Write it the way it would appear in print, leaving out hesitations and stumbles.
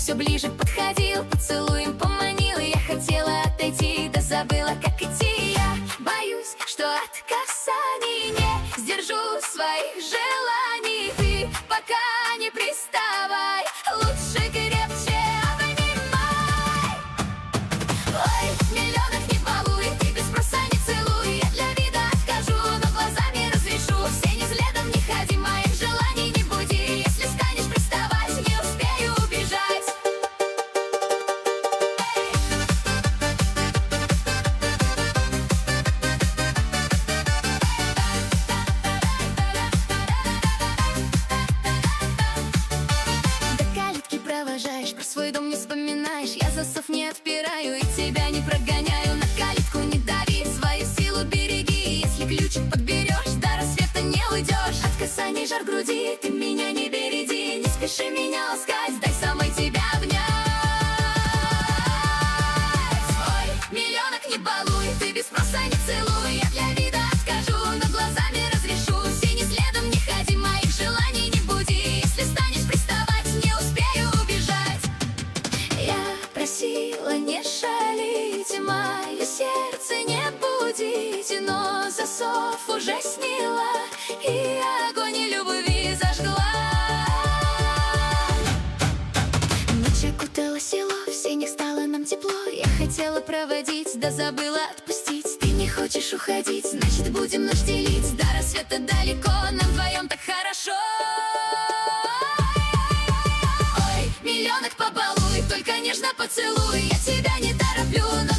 все ближе подходил, поцелуем поманил. Я хотела отойти, да забыла, как идти. Я боюсь, что от касаний не сдержу своих желаний. Ты пока не приставай, лучше крепче обнимай. Ой, миллионов не балуй, ты без спроса не целуй. Я для вида откажу, но глазами разрешу. Все не следом не ходи, моих желаний не буди. Если станешь приставать, не успею убежать. До калитки провожаешь, про свой дом не вспоминаешь. Я засов не отпираю и тебя не прогоняю. На калитку не дави, свою силу береги. Если ключик подберешь, до рассвета не уйдешь. От касаний жар груди, ты меня не береди. Не спеши меня ласкать, дай самой тебя обнять. Ой, миллионок не балуй, ты без спроса не целуй. Я для вида откажу, но глазами разрешу. Все не следом не ходи, моих желаний не буди. Если станешь приставать, не успею убежать. Я просила не шалить, мое сердце не будить, но засов уже сняла и огонь любви зажгла. Ночь окутала село, в сенях стало нам тепло. Я хотела проводить, да забыла отпустить. Ты не хочешь уходить, значит будем ночь делить. До рассвета далеко, нам вдвоем так хорошо. Ой, миллионок побалуй, только нежно поцелуй. Я тебя не тороплю, но